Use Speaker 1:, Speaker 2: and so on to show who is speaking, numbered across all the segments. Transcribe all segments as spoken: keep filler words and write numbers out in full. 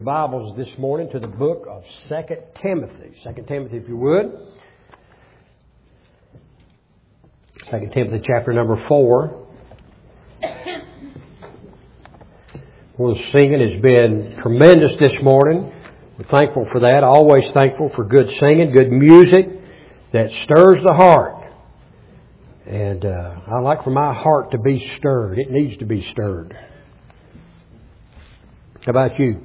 Speaker 1: Bibles this morning to the book of Second Timothy. Second Timothy, if you would. Second Timothy chapter number four. Well, the singing has been tremendous this morning. We're thankful for that. Always thankful for good singing, good music that stirs the heart. And uh, I like for my heart to be stirred. It needs to be stirred. How about you?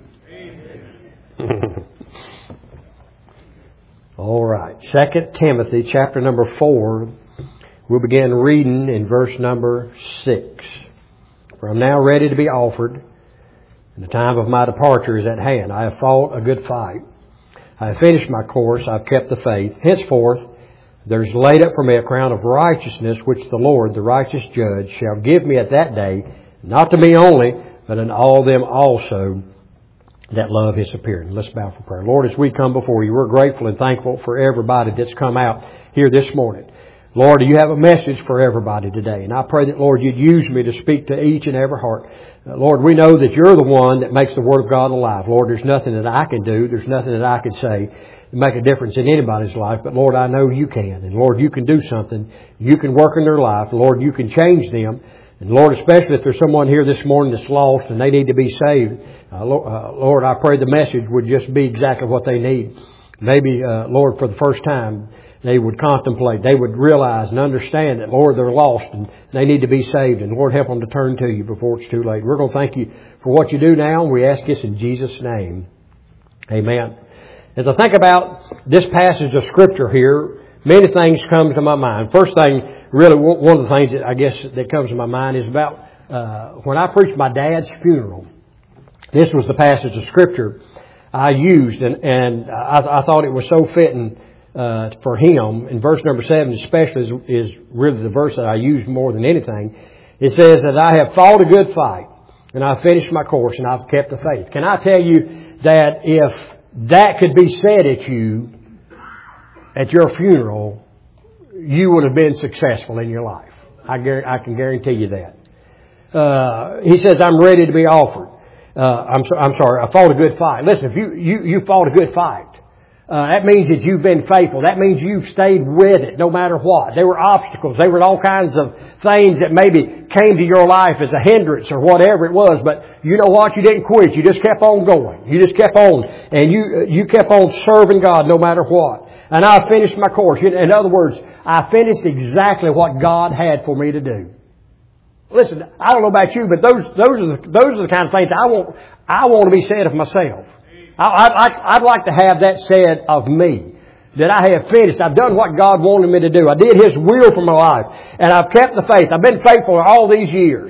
Speaker 1: All right. Second Timothy chapter number four. We'll begin reading in verse number six. For I'm now ready to be offered, and the time of my departure is at hand. I have fought a good fight. I have finished my course. I've kept the faith. Henceforth, there's laid up for me a crown of righteousness, which the Lord, the righteous judge, shall give me at that day, not to me only, but unto all them also that love His appearing. Let's bow for prayer. Lord, as we come before You, we're grateful and thankful for everybody that's come out here this morning. Lord, You have a message for everybody today. And I pray that, Lord, You'd use me to speak to each and every heart. Uh, Lord, we know that You're the one that makes the Word of God alive. Lord, there's nothing that I can do. There's nothing that I can say to make a difference in anybody's life. But, Lord, I know You can. And, Lord, You can do something. You can work in their life. Lord, You can change them. And Lord, especially if there's someone here this morning that's lost and they need to be saved, uh, Lord, I pray the message would just be exactly what they need. Maybe, uh, Lord, for the first time, they would contemplate, they would realize and understand that, Lord, they're lost and they need to be saved. And Lord, help them to turn to You before it's too late. We're going to thank You for what You do now, and we ask this in Jesus' name. Amen. As I think about this passage of Scripture here, many things come to my mind. First thing, really, one of the things that I guess that comes to my mind is about uh, when I preached my dad's funeral. This was the passage of Scripture I used, and, and I, I thought it was so fitting uh, for him. And verse number seven especially is, is really the verse that I used more than anything. It says that I have fought a good fight, and I've finished my course, and I've kept the faith. Can I tell you that if that could be said at you, at your funeral, you would have been successful in your life. I, gar- I can guarantee you that. Uh, he says, I'm ready to be offered. Uh, I'm, so, I'm sorry, I fought a good fight. Listen, if you, you, you fought a good fight, uh, that means that you've been faithful. That means you've stayed with it no matter what. There were obstacles. There were all kinds of things that maybe came to your life as a hindrance or whatever it was. But you know what? You didn't quit. You just kept on going. You just kept on. And you, you kept on serving God no matter what. And I finished my course. In other words, I finished exactly what God had for me to do. Listen, I don't know about you, but those those are the, those are the kind of things I want I want to be said of myself. I, I'd, I'd like to have that said of me, that I have finished. I've done what God wanted me to do. I did His will for my life, and I've kept the faith. I've been faithful all these years,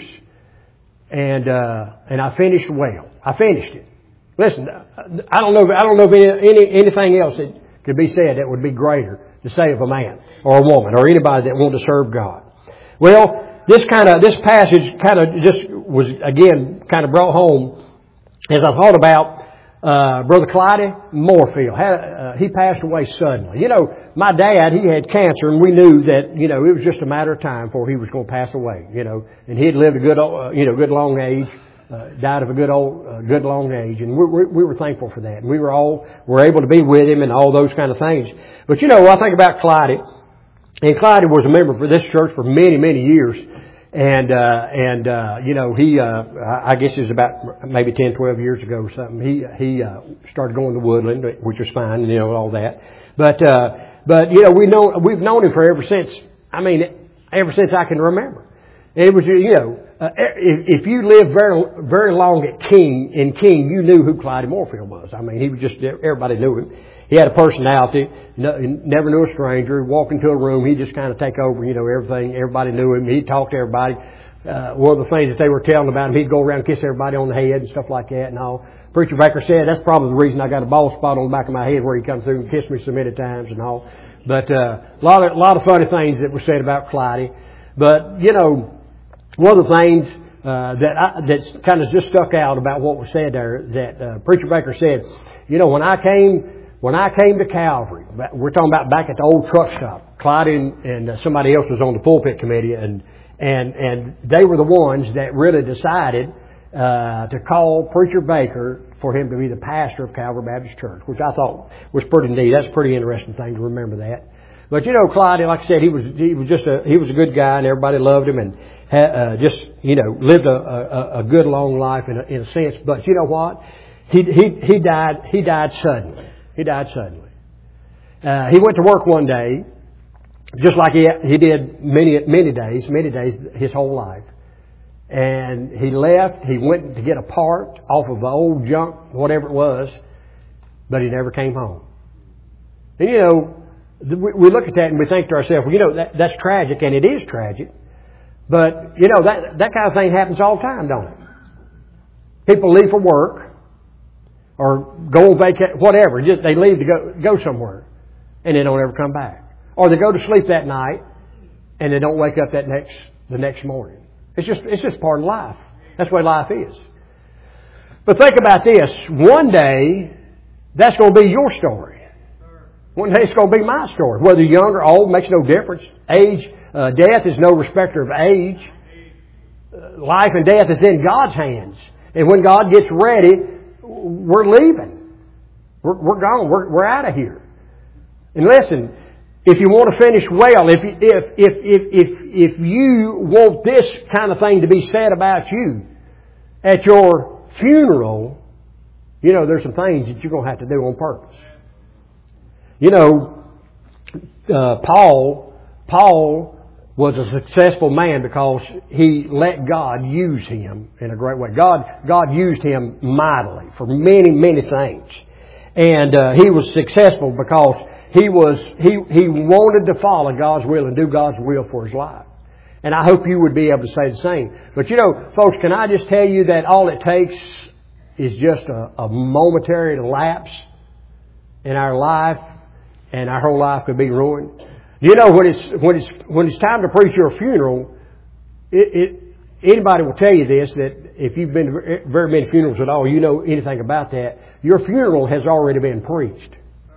Speaker 1: and uh, and I finished well. I finished it. Listen, I don't know. I don't know of any, any anything else that could be said that would be greater to say of a man or a woman or anybody that wanted to serve God. Well, this kind of, this passage kind of just was, again, kind of brought home as I thought about, uh, Brother Clyde Moorfield. Had, uh, he passed away suddenly. You know, my dad, he had cancer, and we knew that, you know, it was just a matter of time before he was going to pass away, you know, and he had lived a good, uh, you know, good long age. Uh, died of a good old, uh, good long age, and we, we, we were thankful for that. And we were all were able to be with him and all those kind of things. But you know, I think about Clyde, and Clyde was a member for this church for many, many years, and uh, and uh, you know, he, uh, I guess it was about maybe ten, twelve years ago or something. He he uh, started going to Woodland, which was fine, and you know all that. But uh, but you know, we know we've known him for ever since. I mean, ever since I can remember. It was, you know. Uh, if, if you lived very, very long at King, in King, you knew who Clyde Moorfield was. I mean, he was just, everybody knew him. He had a personality, no, never knew a stranger. He'd walk into a room, he'd just kind of take over, you know, everything. Everybody knew him. He'd talk to everybody. Uh, one of the things that they were telling about him, he'd go around and kiss everybody on the head and stuff like that and all. Preacher Baker said, that's probably the reason I got a bald spot on the back of my head where he comes through and kissed me so many times and all. But, uh, a lot of, a lot of funny things that were said about Clyde. But, you know, one of the things uh, that I, that's kind of just stuck out about what was said there, that uh, Preacher Baker said, you know, when I came when I came to Calvary, we're talking about back at the old truck stop. Clyde and, and uh, somebody else was on the pulpit committee, and and and they were the ones that really decided uh, to call Preacher Baker for him to be the pastor of Calvary Baptist Church, which I thought was pretty neat. That's a pretty interesting thing to remember that. But you know, Clyde, like I said, he was he was just a he was a good guy, and everybody loved him, and had, uh, just you know lived a, a, a good long life in a, in a sense. But you know what? He he he died he died suddenly. He died suddenly. Uh, he went to work one day, just like he he did many many days, many days his whole life. And he left, he went to get a part off of the old junk, whatever it was, but he never came home. And you know, we look at that and we think to ourselves, well, you know, that, that's tragic, and it is tragic. But, you know, that, that kind of thing happens all the time, don't it? People leave for work or go on vacation, whatever. Just, they leave to go, go somewhere and they don't ever come back. Or they go to sleep that night and they don't wake up that next, the next morning. It's just, it's just part of life. That's the way life is. But think about this. One day, that's going to be your story. One day it's going to be my story. Whether young or old makes no difference. Age, uh, death is no respecter of age. Uh, life and death is in God's hands. And when God gets ready, we're leaving. We're, we're gone. We're, we're out of here. And listen, if you want to finish well, if, if, if, if, if, if you want this kind of thing to be said about you at your funeral, you know, there's some things that you're going to have to do on purpose. You know, uh, Paul, Paul was a successful man because he let God use him in a great way. God, God used him mightily for many, many things. And uh, he was successful because he was he he wanted to follow God's will and do God's will for his life. And I hope you would be able to say the same. But you know, folks, can I just tell you that all it takes is just a, a momentary lapse in our life, and our whole life could be ruined. You know, when it's when it's when it's time to preach your funeral, it, it anybody will tell you this, that if you've been to very many funerals at all, you know anything about that. Your funeral has already been preached.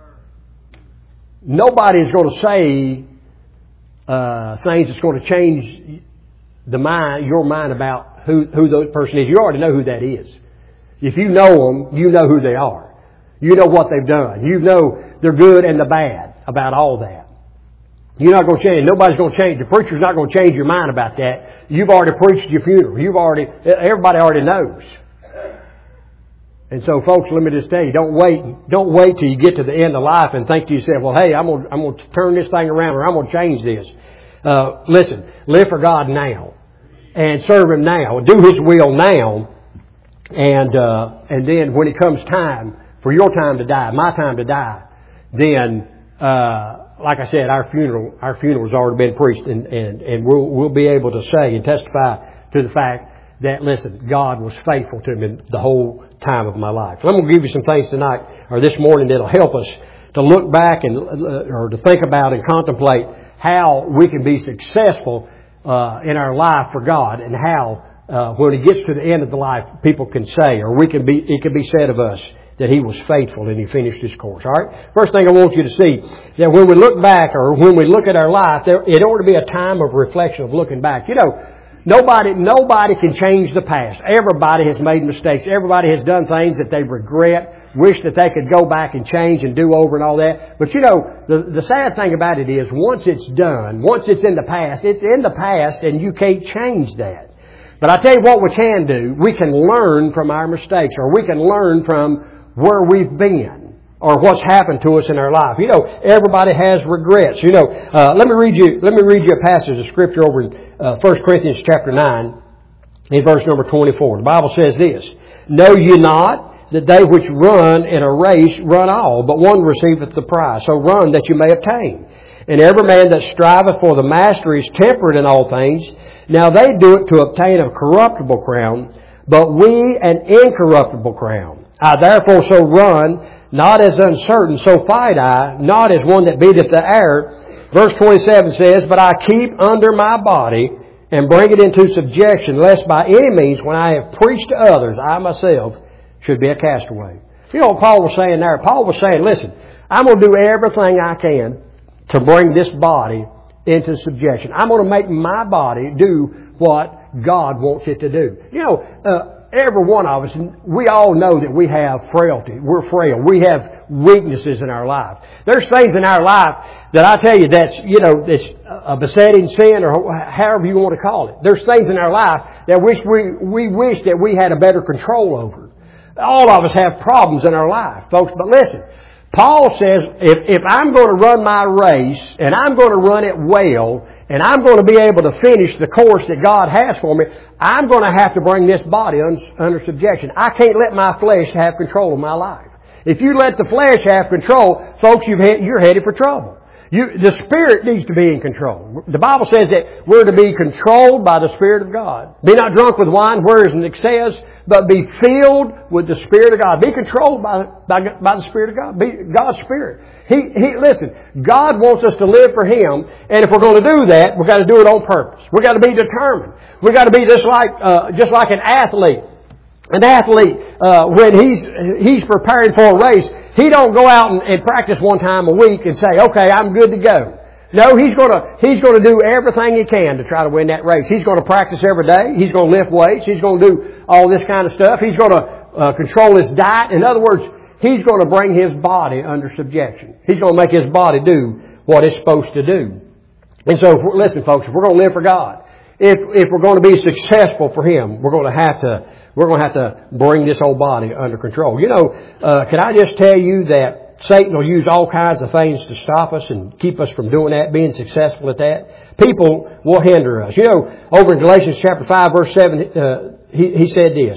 Speaker 1: Nobody is going to say uh, things that's going to change the mind, your mind about who who the person is. You already know who that is. If you know them, you know who they are. You know what they've done. You know the good and the bad about all that. You're not going to change. Nobody's going to change. The preacher's not going to change your mind about that. You've already preached your funeral. You've already, everybody already knows. And so, folks, let me just tell you, don't wait, don't wait till you get to the end of life and think to yourself, well, hey, I'm going to, I'm going to turn this thing around, or I'm going to change this. Uh, listen, live for God now and serve Him now. Do His will now. And, uh, and then when it comes time for your time to die, my time to die, then, uh, like I said, our funeral, our funeral has already been preached, and, and, and we'll, we'll be able to say and testify to the fact that, listen, God was faithful to me the whole time of my life. And I'm going to give you some things tonight, or this morning, that'll help us to look back and, uh, or to think about and contemplate how we can be successful, uh, in our life for God, and how, uh, when it gets to the end of the life, people can say, or we can be, it can be said of us, that He was faithful and He finished His course. All right? First thing I want you to see, that when we look back, or when we look at our life, there, it ought to be a time of reflection, of looking back. You know, nobody, nobody can change the past. Everybody has made mistakes. Everybody has done things that they regret, wish that they could go back and change and do over and all that. But you know, the, the sad thing about it is, once it's done, once it's in the past, it's in the past and you can't change that. But I tell you what we can do. We can learn from our mistakes, or we can learn from where we've been, or what's happened to us in our life. You know, everybody has regrets. You know, uh, let me read you. Let me read you a passage of Scripture over in uh, First Corinthians chapter nine, in verse number twenty-four. The Bible says this: "Know ye not that they which run in a race run all, but one receiveth the prize? So run that you may obtain. And every man that striveth for the mastery is temperate in all things. Now they do it to obtain a corruptible crown, but we an incorruptible crown. I therefore so run, not as uncertain, so fight I, not as one that beateth the air." Verse twenty-seven says, "But I keep under my body, and bring it into subjection, lest by any means, when I have preached to others, I myself should be a castaway." You know what Paul was saying there? Paul was saying, listen, I'm going to do everything I can to bring this body into subjection. I'm going to make my body do what God wants it to do. You know, uh, every one of us, we all know that we have frailty. We're frail. We have weaknesses in our life. There's things in our life that I tell you that's, you know, that's a besetting sin or however you want to call it. There's things in our life that wish we, we wish that we had a better control over. All of us have problems in our life, folks, but listen. Paul says, if, if I'm going to run my race, and I'm going to run it well, and I'm going to be able to finish the course that God has for me, I'm going to have to bring this body un, under subjection. I can't let my flesh have control of my life. If you let the flesh have control, folks, you've had, you're headed for trouble. You, the Spirit needs to be in control. The Bible says that we're to be controlled by the Spirit of God. Be not drunk with wine, wherein it says, but be filled with the Spirit of God. Be controlled by, by, by the Spirit of God. Be God's Spirit. He, he, listen, God wants us to live for Him, and if we're going to do that, we've got to do it on purpose. We've got to be determined. We've got to be just like, uh, just like an athlete. An athlete, uh, when he's, he's preparing for a race, he don't go out and, and practice one time a week and say, okay, I'm good to go. No, he's gonna, he's gonna do everything he can to try to win that race. He's gonna practice every day. He's gonna lift weights. He's gonna do all this kind of stuff. He's gonna, uh, control his diet. In other words, he's gonna bring his body under subjection. He's gonna make his body do what it's supposed to do. And so, if listen folks, if we're gonna live for God, if, if we're gonna be successful for Him, we're gonna have to We're going to have to bring this whole body under control. You know, uh, can I just tell you that Satan will use all kinds of things to stop us and keep us from doing that, being successful at that. People will hinder us. You know, over in Galatians chapter five, verse seven, uh, he, he said this.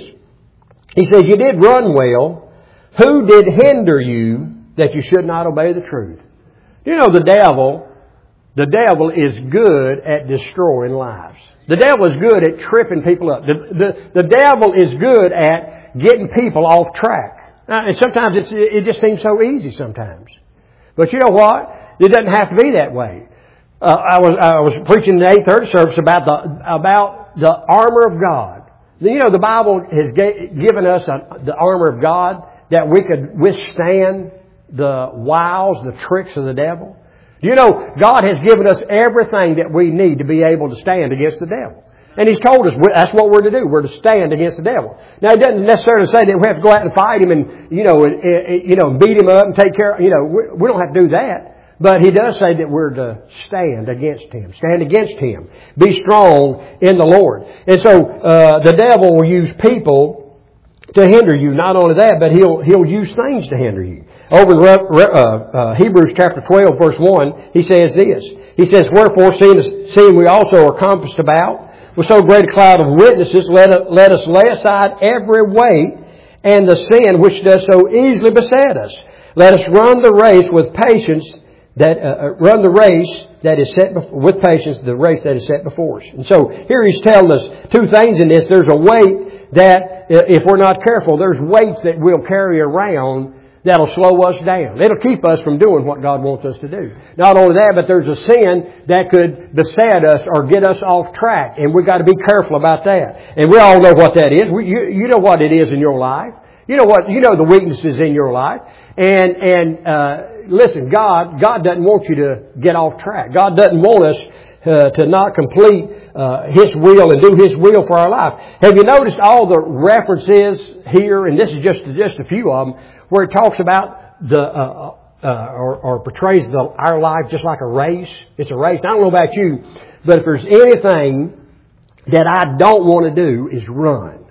Speaker 1: He says, you did run well. Who did hinder you that you should not obey the truth? You know, the devil, the devil is good at destroying lives. The devil is good at tripping people up. The, the, the devil is good at getting people off track. Uh, and sometimes it's, it just seems so easy sometimes. But you know what? It doesn't have to be that way. Uh, I was, I was preaching in the eight thirty service about the, about the armor of God. You know, the Bible has ga- given us a, the armor of God that we could withstand the wiles, the tricks of the devil. You know, God has given us everything that we need to be able to stand against the devil. And He's told us that's what we're to do. We're to stand against the devil. Now, it doesn't necessarily say that we have to go out and fight him and, you know, and, and, you know, beat him up and take care of, you know, we, we don't have to do that. But He does say that we're to stand against him. Stand against him. Be strong in the Lord. And so, uh, the devil will use people to hinder you. Not only that, but he'll, he'll use things to hinder you. Over in uh, uh, Hebrews chapter twelve, verse one, he says this. He says, wherefore, seeing, seeing we also are compassed about with so great a cloud of witnesses, let, let us lay aside every weight and the sin which does so easily beset us. Let us run the race with patience, that uh, run the race that is set before, with patience, the race that is set before us. And so here he's telling us two things in this. There's a weight that, if we're not careful, there's weights that we'll carry around that'll slow us down. It'll keep us from doing what God wants us to do. Not only that, but there's a sin that could beset us or get us off track. And we've got to be careful about that. And we all know what that is. We, you, you know what it is in your life. You know what, you know the weaknesses in your life. And, and, uh, listen, God, God doesn't want you to get off track. God doesn't want us Uh, to not complete uh, His will and do His will for our life. Have you noticed all the references here, and this is just just a few of them, where it talks about the uh, uh, or, or portrays the, our life just like a race? It's a race. I don't know about you, but if there's anything that I don't want to do is run.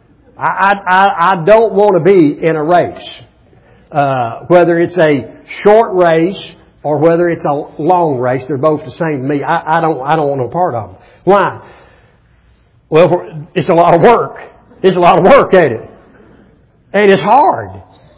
Speaker 1: I I, I don't want to be in a race, uh, whether it's a short race or whether it's a long race. They're both the same to me. I, I don't, I don't want no part of them. Why? Well, it's a lot of work. It's a lot of work, ain't it? And it's hard.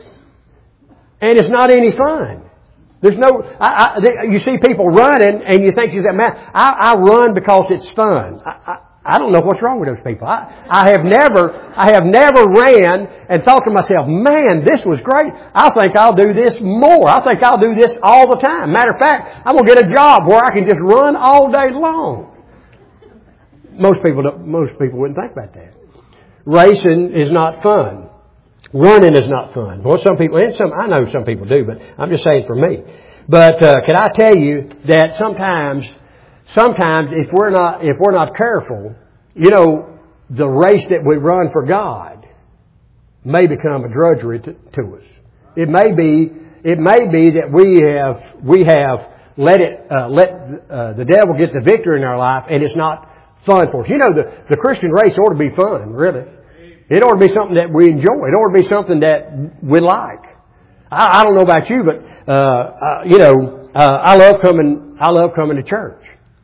Speaker 1: And it's not any fun. There's no, I, I, you see people running and you think, you say, man, I, I run because it's fun. I, I, I don't know what's wrong with those people. I, I have never, I have never ran and thought to myself, man, this was great. I think I'll do this more. I think I'll do this all the time. Matter of fact, I'm going to get a job where I can just run all day long. Most people don't, most people wouldn't think about that. Racing is not fun. Running is not fun. Well, some people, and some, I know some people do, but I'm just saying for me. But, uh, can I tell you that sometimes, Sometimes, if we're not if we're not careful, you know, the race that we run for God, may become a drudgery to, to us. It may be, it may be that we have, we have let it, uh, let uh, the devil get the victory in our life, and it's not fun for us. You know, the, the Christian race ought to be fun, really. It ought to be something that we enjoy. It ought to be something that we like. I, I don't know about you, but, uh, uh you know, uh, I love coming, I love coming to church.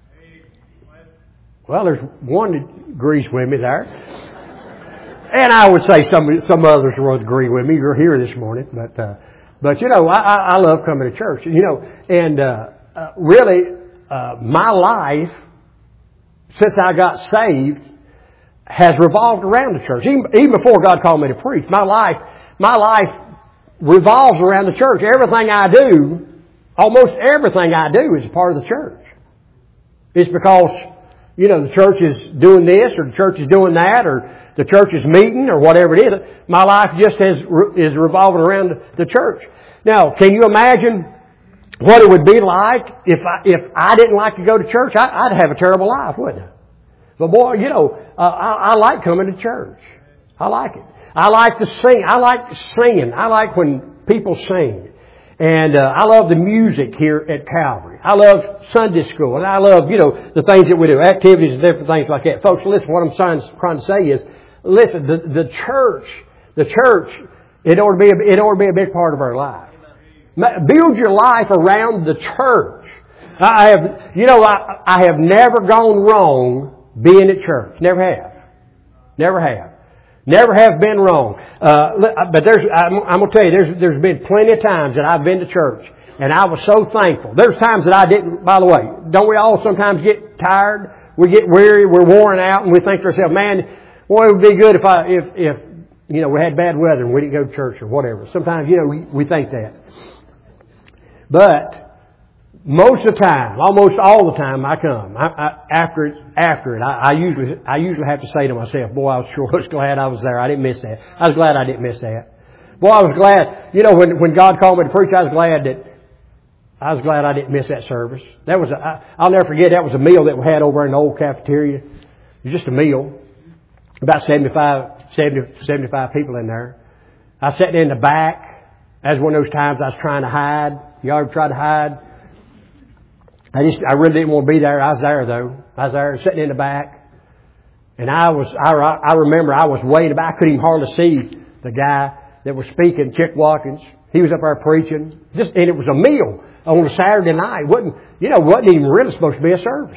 Speaker 1: Well, there's one that agrees with me there. And I would say some, some others will agree with me. You're here this morning, but, uh, but you know, I, I, I love coming to church, you know, and, uh, uh really, uh, my life, since I got saved, has revolved around the church. Even, even before God called me to preach, my life, my life revolves around the church. Everything I do, almost everything I do is part of the church. It's because, you know, the church is doing this, or the church is doing that, or the church is meeting, or whatever it is. My life just has, is revolving around the church. Now, can you imagine what it would be like if I, if I didn't like to go to church? I, I'd have a terrible life, wouldn't I? But boy, you know, uh, I, I like coming to church. I like it. I like to sing. I like singing. I like when people sing. And uh, I love the music here at Calvary. I love Sunday school. And I love, you know, the things that we do, activities and different things like that. Folks, listen, what I'm trying, trying to say is, listen, the, the church, the church, it ought to be a, it ought to be a big part of our life. Build your life around the church. I have, you know, I, I have never gone wrong being at church. Never have. Never have. Never have been wrong. Uh, but there's, I'm, I'm going to tell you, there's, there's been plenty of times that I've been to church, and I was so thankful. There's times that I didn't, by the way, don't we all sometimes get tired? We get weary, we're worn out, and we think to ourselves, man, boy, it would be good if I, if, if, you know, we had bad weather and we didn't go to church or whatever. Sometimes, you know, we, we think that. But most of the time, almost all the time I come, I, I, after it, after it, I, I usually, I usually have to say to myself, boy, I was sure was glad I was there. I didn't miss that. I was glad I didn't miss that. Boy, I was glad, you know, when, when God called me to preach, I was glad that, I was glad I didn't miss that service. That was a, I, I'll never forget, that was a meal that we had over in the old cafeteria. It was just a meal. About seventy-five, seventy, seventy-five people in there. I sat in the back. That was one of those times I was trying to hide. You ever tried to hide? I just, I really didn't want to be there. I was there though. I was there sitting in the back. And I was, I, I remember I was way in the back. I couldn't even hardly see the guy that was speaking, Chick Watkins. He was up there preaching. Just, and it was a meal on a Saturday night. It wasn't, you know, wasn't even really supposed to be a service.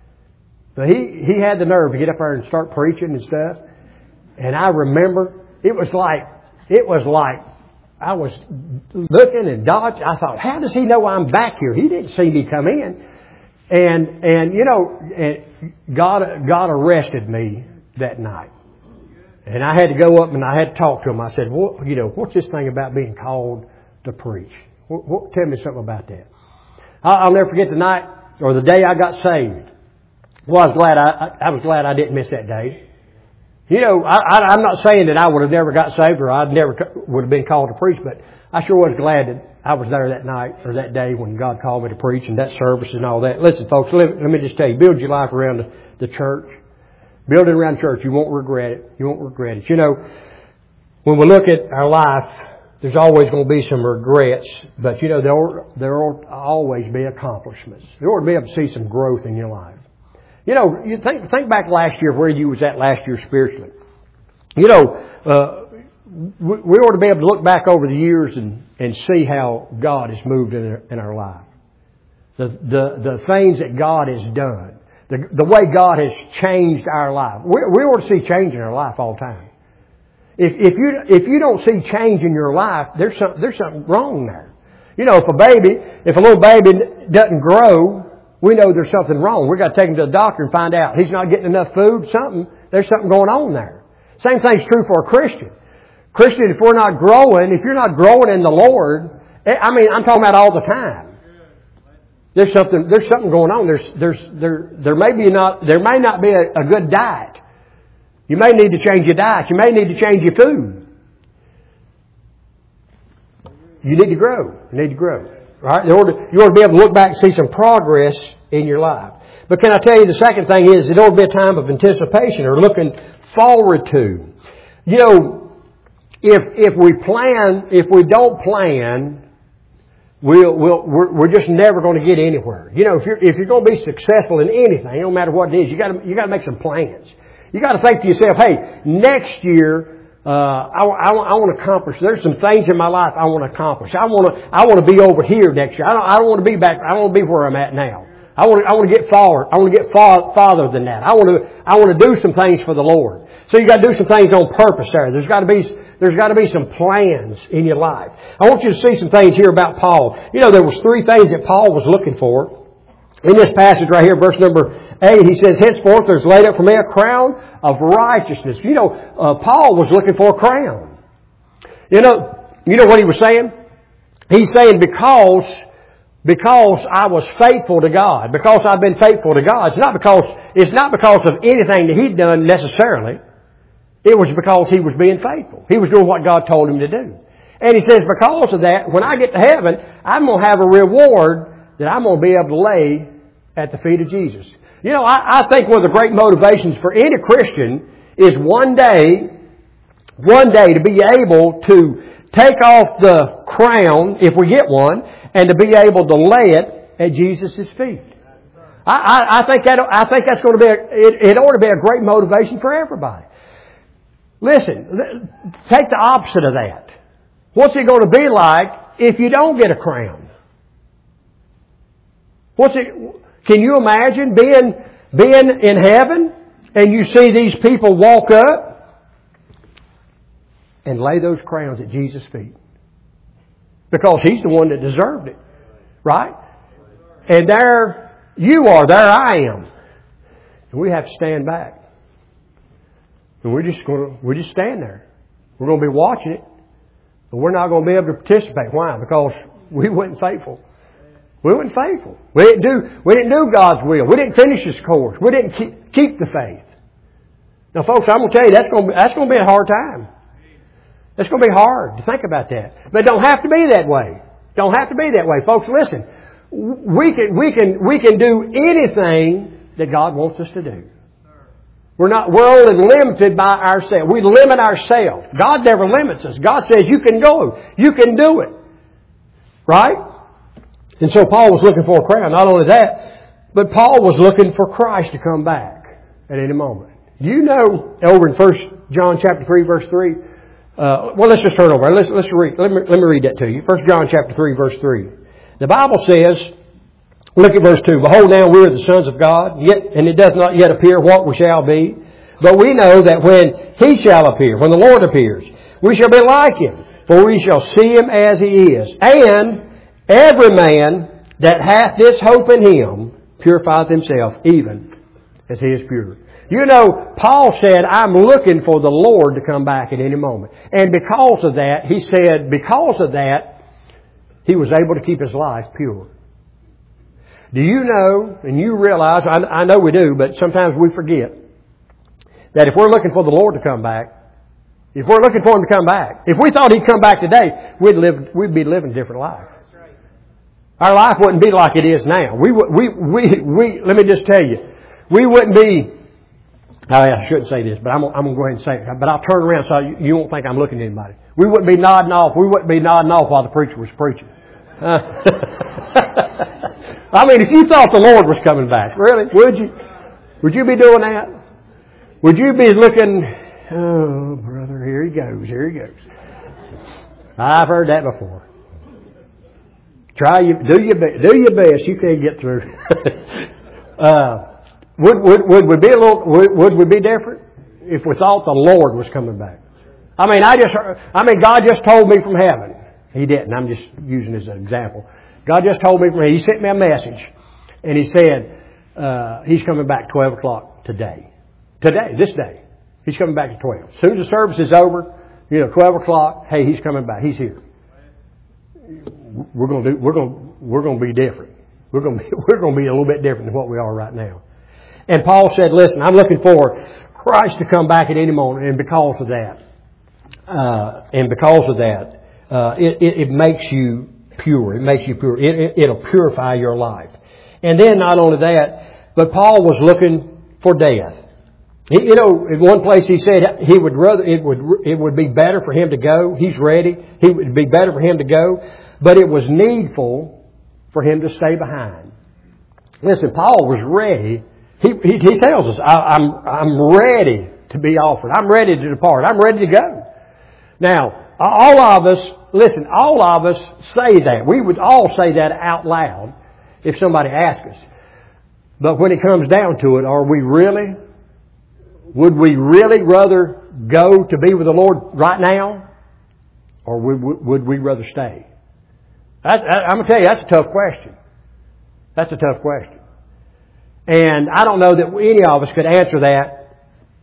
Speaker 1: But he, he had the nerve to get up there and start preaching and stuff. And I remember it was like, it was like, I was looking and dodging. I thought, how does he know I'm back here? He didn't see me come in. And, and, you know, and God, God arrested me that night. And I had to go up and I had to talk to him. I said, what, you know, what's this thing about being called to preach? What, what, tell me something about that. I'll, I'll never forget the night or the day I got saved. Well, I was glad I, I, I was glad I didn't miss that day. You know, I, I, I'm not saying that I would have never got saved or I'd never would have been called to preach, but I sure was glad that I was there that night or that day when God called me to preach and that service and all that. Listen, folks, let, let me just tell you, build your life around the, the church. Build it around church. You won't regret it. You won't regret it. You know, when we look at our life, there's always going to be some regrets, but you know, there will, there will always be accomplishments. You ought to be able to see some growth in your life. You know, you think think back last year where you was at last year spiritually. You know, uh, we, we ought to be able to look back over the years and, and see how God has moved in our, in our life. The, the, the things that God has done. The, the way God has changed our life. We, we ought to see change in our life all the time. If, if you, if you don't see change in your life, there's some, there's something wrong there. You know, if a baby, if a little baby doesn't grow, we know there's something wrong. We've got to take him to the doctor and find out. He's not getting enough food. Something, there's something going on there. Same thing's true for a Christian. Christian, if we're not growing, if you're not growing in the Lord, I mean, I'm talking about all the time. There's something, there's something going on. There's, there's, there, there may be not, there may not be a, a good diet. You may need to change your diet. You may need to change your food. You need to grow. You need to grow. Right? You ought to, you ought to be able to look back and see some progress in your life. But can I tell you the second thing is it ought to be a time of anticipation or looking forward to. You know, if if we plan, if we don't plan, we'll we'll we're, we're just never going to get anywhere. You know, if you're if you're going to be successful in anything, no matter what it is, you got to you got to make some plans. You got to think to yourself, hey, next year. Uh, I, I, I want to accomplish. There's some things in my life I want to accomplish. I want to. I want to be over here next year. I don't. I don't want to be back. I don't want to be where I'm at now. I want. To, I want to get forward. I want to get far, farther than that. I want to. I want to do some things for the Lord. So you got to do some things on purpose. There. There's got to be. There's got to be some plans in your life. I want you to see some things here about Paul. You know, there was three things that Paul was looking for. In this passage right here, verse number eight, he says, henceforth there's laid up for me a crown of righteousness. You know, uh, Paul was looking for a crown. You know, you know what he was saying? He's saying because, because I was faithful to God, because I've been faithful to God, it's not because, it's not because of anything that he'd done necessarily. It was because he was being faithful. He was doing what God told him to do. And he says, because of that, when I get to heaven, I'm going to have a reward that I'm going to be able to lay at the feet of Jesus. You know, I, I think one of the great motivations for any Christian is one day, one day to be able to take off the crown, if we get one, and to be able to lay it at Jesus' feet. I, I, I think that I think that's going to be a, it, it ought to be a great motivation for everybody. Listen, take the opposite of that. What's it going to be like if you don't get a crown? What's it? Can you imagine being being in heaven and you see these people walk up and lay those crowns at Jesus' feet? Because He's the one that deserved it. Right? And there you are, there I am. And we have to stand back. And we're just going to, we're just stand there. We're going to be watching it. But we're not going to be able to participate. Why? Because we weren't faithful. We weren't faithful. We didn't do, we didn't do God's will. We didn't finish this course. We didn't keep, keep the faith. Now folks, I'm going to tell you, that's going to be, that's going to be a hard time. It's going to be hard to think about that. But it don't have to be that way. Don't have to be that way. Folks, listen. We can, we can, we can do anything that God wants us to do. We're not, we're only limited by ourselves. We limit ourselves. God never limits us. God says you can go. You can do it. Right? And so Paul was looking for a crown. Not only that, but Paul was looking for Christ to come back at any moment. Do you know, over in First John chapter three, verse three, uh, well, let's just turn over. Let's, let's read, let me, let me read that to you. First John chapter three, verse three. The Bible says, look at verse two. Behold, now we are the sons of God, yet, and it does not yet appear what we shall be. But we know that when He shall appear, when the Lord appears, we shall be like Him, for we shall see Him as He is. And every man that hath this hope in Him purifieth himself, even as He is pure. You know, Paul said, I'm looking for the Lord to come back at any moment. And because of that, he said, because of that, he was able to keep his life pure. Do you know, and you realize, I, I know we do, but sometimes we forget, that if we're looking for the Lord to come back, if we're looking for Him to come back, if we thought He'd come back today, we'd live, we'd be living a different life. Our life wouldn't be like it is now. We we we we. Let me just tell you, we wouldn't be. Oh, I shouldn't say this, but I'm, I'm going to go ahead and say it. But I'll turn around so you, you won't think I'm looking at anybody. We wouldn't be nodding off. We wouldn't be nodding off while the preacher was preaching. Uh, I mean, if you thought the Lord was coming back, really, would you? Would you be doing that? Would you be looking? Oh, brother, here he goes. Here he goes. I've heard that before. Try you do your best. Do your best. You can't get through. uh, would would would we be a little? Would, would we be different if we thought the Lord was coming back? I mean, I just. I mean, God just told me from heaven. He didn't. I'm just using as an example. God just told me from heaven. He sent me a message, and He said uh, He's coming back twelve o'clock today. Today, this day, He's coming back at twelve. As soon as the service is over, you know, twelve o'clock. Hey, He's coming back. He's here. We're going to do. We're going. We're going to be different. We're going to be. We're going to be a little bit different than what we are right now. And Paul said, "Listen, I'm looking for Christ to come back at any moment, and because of that, uh, and because of that, uh, it, it, it makes you pure. It makes you pure. It, it, it'll purify your life. And then not only that, but Paul was looking for death. He, you know, in one place he said he would rather it would it would be better for him to go. He's ready. He would be better for him to go, but it was needful for him to stay behind. Listen, Paul was ready. He he, he tells us, I, "I'm I'm ready to be offered. I'm ready to depart. I'm ready to go." Now, all of us, listen, all of us say that. We would all say that out loud if somebody asked us. But when it comes down to it, are we really? Would we really rather go to be with the Lord right now? Or would, would we rather stay? That, I'm going to tell you, that's a tough question. That's a tough question. And I don't know that any of us could answer that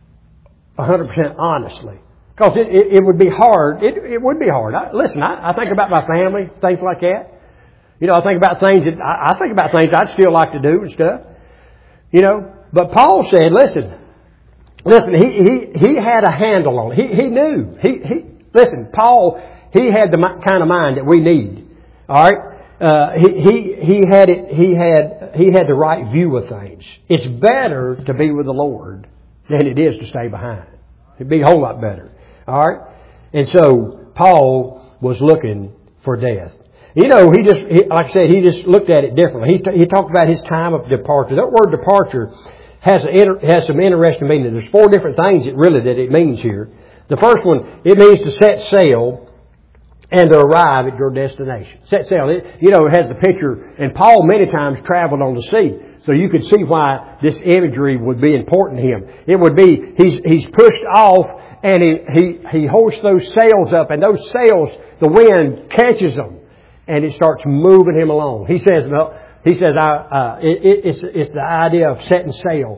Speaker 1: one hundred percent honestly. Because it, it, it would be hard. It, it would be hard. I, listen, I, I think about my family, things like that. You know, I think about things that, I, I think about things I'd still like to do and stuff. You know, but Paul said, listen, Listen, he, he, he had a handle on it. He, he knew. He, he, listen, Paul, he had the kind of mind that we need. All right? Uh, he, he, he had it, he had, he had the right view of things. It's better to be with the Lord than it is to stay behind. It'd be a whole lot better. All right? And so, Paul was looking for death. You know, he just, he, like I said, he just looked at it differently. He, t- he talked about his time of departure. That word departure has a, has some interesting meaning. There's four different things it really that it means here. The first one, it means to set sail and to arrive at your destination. Set sail. It, you know, it has the picture, and Paul many times traveled on the sea. So you could see why this imagery would be important to him. It would be, he's, he's pushed off and he, he, he hoists those sails up, and those sails, the wind catches them and it starts moving him along. He says, well, He says, I, uh, it, it's, it's the idea of setting sail,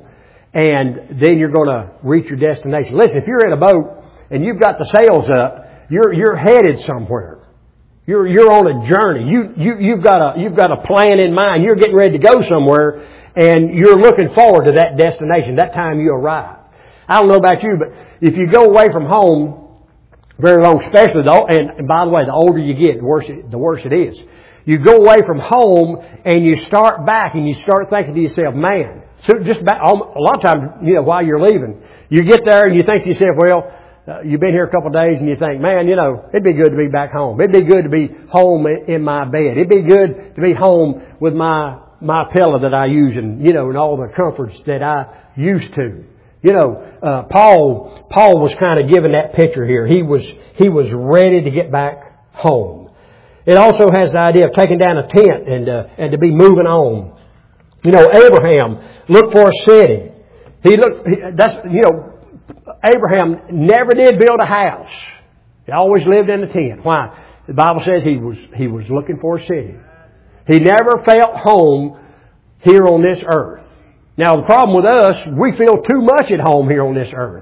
Speaker 1: and then you're going to reach your destination. Listen, if you're in a boat and you've got the sails up, you're, you're headed somewhere. You're, you're on a journey. You, you, you've got a, you've got a plan in mind. You're getting ready to go somewhere, and you're looking forward to that destination, that time you arrive. I don't know about you, but if you go away from home very long, especially though, and, and by the way, the older you get, the worse it, the worse it is. You go away from home and you start back and you start thinking to yourself, man, so just back, a lot of times, you know, while you're leaving, you get there and you think to yourself, well, uh, you've been here a couple of days and you think, man, you know, it'd be good to be back home. It'd be good to be home in my bed. It'd be good to be home with my, my pillow that I use and, you know, and all the comforts that I used to. You know, uh, Paul, Paul was kind of given that picture here. He was, he was ready to get back home. It also has the idea of taking down a tent and uh, and to be moving on. You know, Abraham looked for a city. He looked. He, that's you know, Abraham never did build a house. He always lived in a tent. Why? The Bible says he was he was looking for a city. He never felt home here on this earth. Now the problem with us, we feel too much at home here on this earth,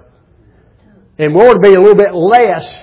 Speaker 1: and we ought to be a little bit less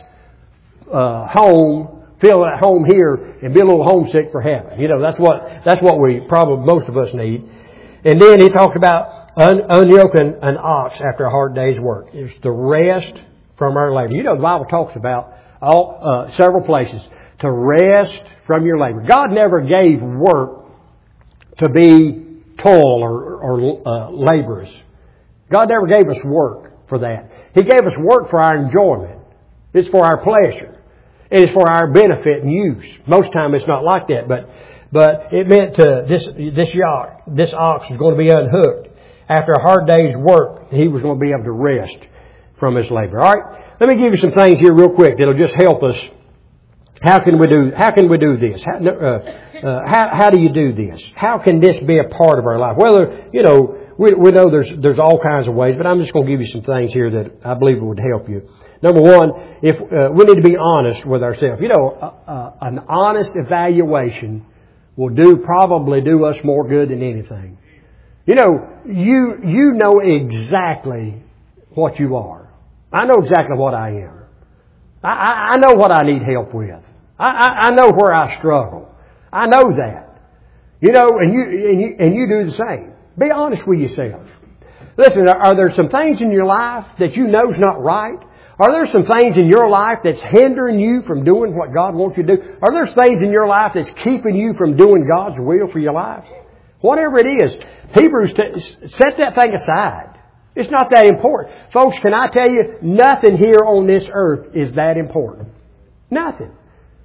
Speaker 1: uh, home. Feel at home here and be a little homesick for heaven. You know, that's what, that's what we probably, most of us need. And then he talked about un, unyoking an ox after a hard day's work. It's the rest from our labor. You know, the Bible talks about all, uh, several places to rest from your labor. God never gave work to be toil or, or uh, laborious. God never gave us work for that. He gave us work for our enjoyment. It's for our pleasure. It is for our benefit and use. Most time it's not like that, but but it meant to this this yacht, this ox was going to be unhooked. After a hard day's work, he was going to be able to rest from his labor. All right, let me give you some things here real quick that'll just help us. How can we do? How can we do this? How, uh, uh, how, how do you do this? How can this be a part of our life? Well, you know, we, we know there's there's all kinds of ways, but I'm just going to give you some things here that I believe would help you. Number one, if uh, we need to be honest with ourselves. You know, uh, uh, an honest evaluation will do probably do us more good than anything. You know, you you know exactly what you are. I know exactly what I am. I, I, I know what I need help with. I, I, I know where I struggle. I know that. You know, and you and you and you do the same. Be honest with yourself. Listen, are, are there some things in your life that you know is not right? Are there some things in your life that's hindering you from doing what God wants you to do? Are there things in your life that's keeping you from doing God's will for your life? Whatever it is, Hebrews, t- set that thing aside. It's not that important. Folks, can I tell you, nothing here on this earth is that important. Nothing.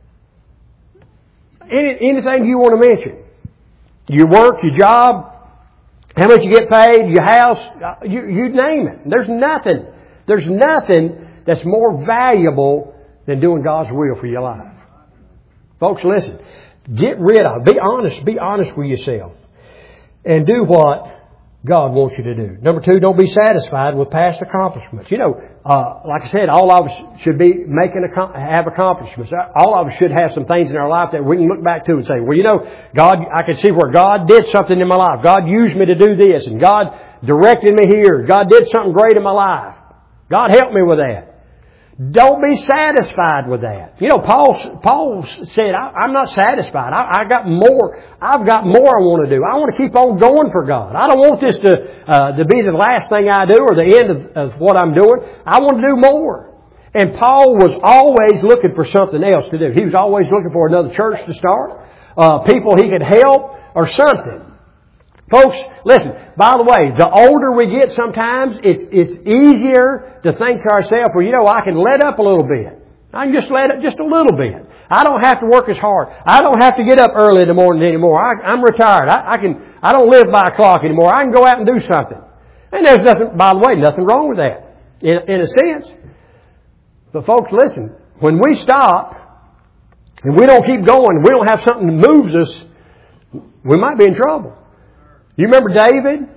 Speaker 1: Any, anything you want to mention. Your work, your job, how much you get paid, your house, you, you name it. There's nothing. There's nothing that's more valuable than doing God's will for your life. Folks, listen. Get rid of, be honest, be honest with yourself. And do what God wants you to do. Number two, don't be satisfied with past accomplishments. You know, uh, like I said, all of us should be making, have accomplishments. All of us should have some things in our life that we can look back to and say, well, you know, God, I can see where God did something in my life. God used me to do this, and God directed me here. God did something great in my life. God helped me with that. Don't be satisfied with that. You know, Paul, Paul said, I, I'm not satisfied. I, I got more. I've got more I want to do. I want to keep on going for God. I don't want this to, uh, to be the last thing I do or the end of, of what I'm doing. I want to do more. And Paul was always looking for something else to do. He was always looking for another church to start, uh, people he could help or something. Folks, listen, by the way, the older we get sometimes, it's it's easier to think to ourselves, well, you know, I can let up a little bit. I can just let up just a little bit. I don't have to work as hard. I don't have to get up early in the morning anymore. I, I'm retired. I, I can, I don't live by a clock anymore. I can go out and do something. And there's nothing, by the way, nothing wrong with that, in, in a sense. But folks, listen, when we stop and we don't keep going, we don't have something that moves us, we might be in trouble. You remember David?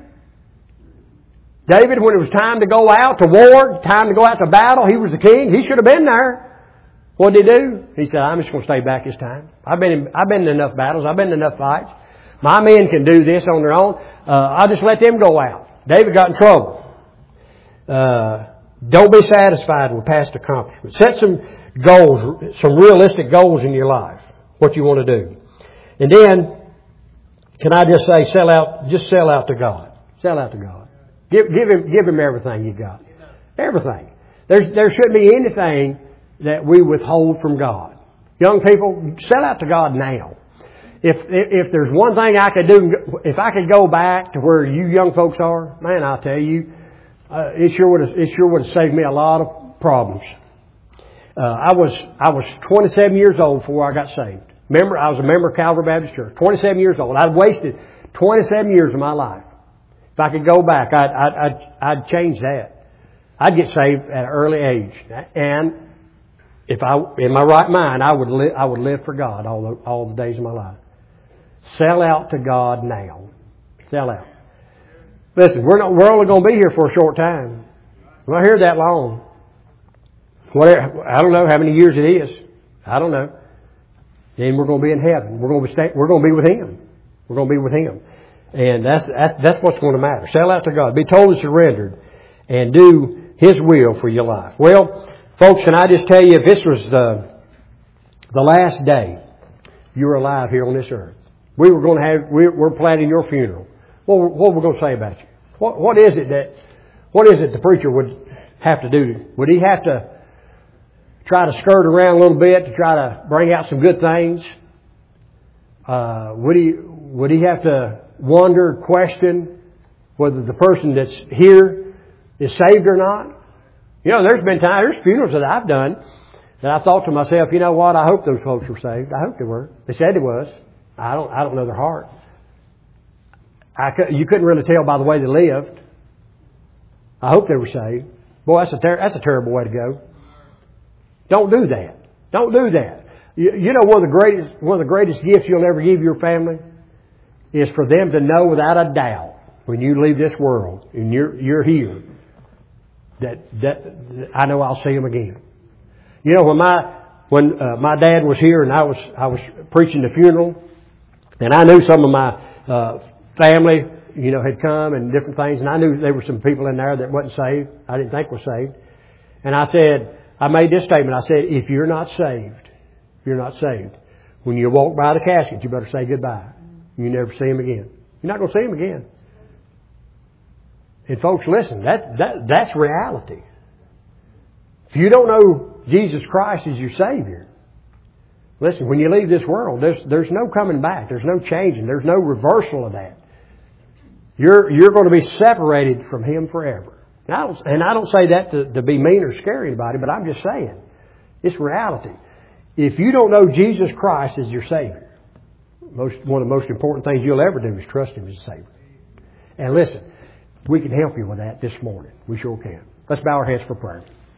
Speaker 1: David, when it was time to go out to war, time to go out to battle, he was the king. He should have been there. What did he do? He said, I'm just going to stay back this time. I've been in, I've been in enough battles. I've been in enough fights. My men can do this on their own. Uh, I'll just let them go out. David got in trouble. Uh, don't be satisfied with past accomplishments. Set some goals, some realistic goals in your life. What you want to do. And then, can I just say, sell out, just sell out to God. Sell out to God. Give, give Him, give Him everything you got. Everything. There's, there shouldn't be anything that we withhold from God. Young people, sell out to God now. If, if, if there's one thing I could do, if I could go back to where you young folks are, man, I'll tell you, uh, it sure would have, it sure would have saved me a lot of problems. Uh, I was, I was twenty-seven years old before I got saved. Remember, I was a member of Calvary Baptist Church. twenty-seven years old. I'd wasted twenty-seven years of my life. If I could go back, I'd, I'd, I'd, I'd change that. I'd get saved at an early age. And if I, in my right mind, I would live, I would live for God all the, all the days of my life. Sell out to God now. Sell out. Listen, we're not, we're only going to be here for a short time. We're not here that long. Whatever, I don't know how many years it is. I don't know. Then we're going to be in heaven. We're going to be stay, we're going to be with Him. We're going to be with Him, and that's that's that's what's going to matter. Sell out to God. Be totally surrendered, and do His will for your life. Well, folks, can I just tell you, if this was the the last day you were alive here on this earth, we were going to have we, we're planning your funeral. What what we're going to say about you? What what is it that what is it the preacher would have to do? Would he have to try to skirt around a little bit to try to bring out some good things? Uh, would he would he have to wonder, question whether the person that's here is saved or not? You know, there's been times, there's funerals that I've done that I thought to myself, you know what? I hope those folks were saved. I hope they were. They said they was. I don't. I don't know their heart. I could, you couldn't really tell by the way they lived. I hope they were saved. Boy, that's a ter- that's a terrible way to go. Don't do that. Don't do that. You, you know, one of the greatest, one of the greatest gifts you'll ever give your family is for them to know without a doubt when you leave this world and you're, you're here that, that, I know I'll see them again. You know, when my, when, uh, my dad was here and I was, I was preaching the funeral and I knew some of my, uh, family, you know, had come and different things, and I knew there were some people in there that wasn't saved. I didn't think were saved. And I said, I made this statement. I said, if you're not saved, if you're not saved, when you walk by the casket, you better say goodbye. You never see him again. You're not going to see him again. And folks, listen, that, that that's reality. If you don't know Jesus Christ as your Savior, listen, when you leave this world, there's there's no coming back. There's no changing. There's no reversal of that. You're you're going to be separated from Him forever. And I don't, and I don't say that to, to be mean or scare anybody, but I'm just saying, it's reality. If you don't know Jesus Christ as your Savior, most, one of the most important things you'll ever do is trust Him as a Savior. And listen, we can help you with that this morning. We sure can. Let's bow our heads for prayer.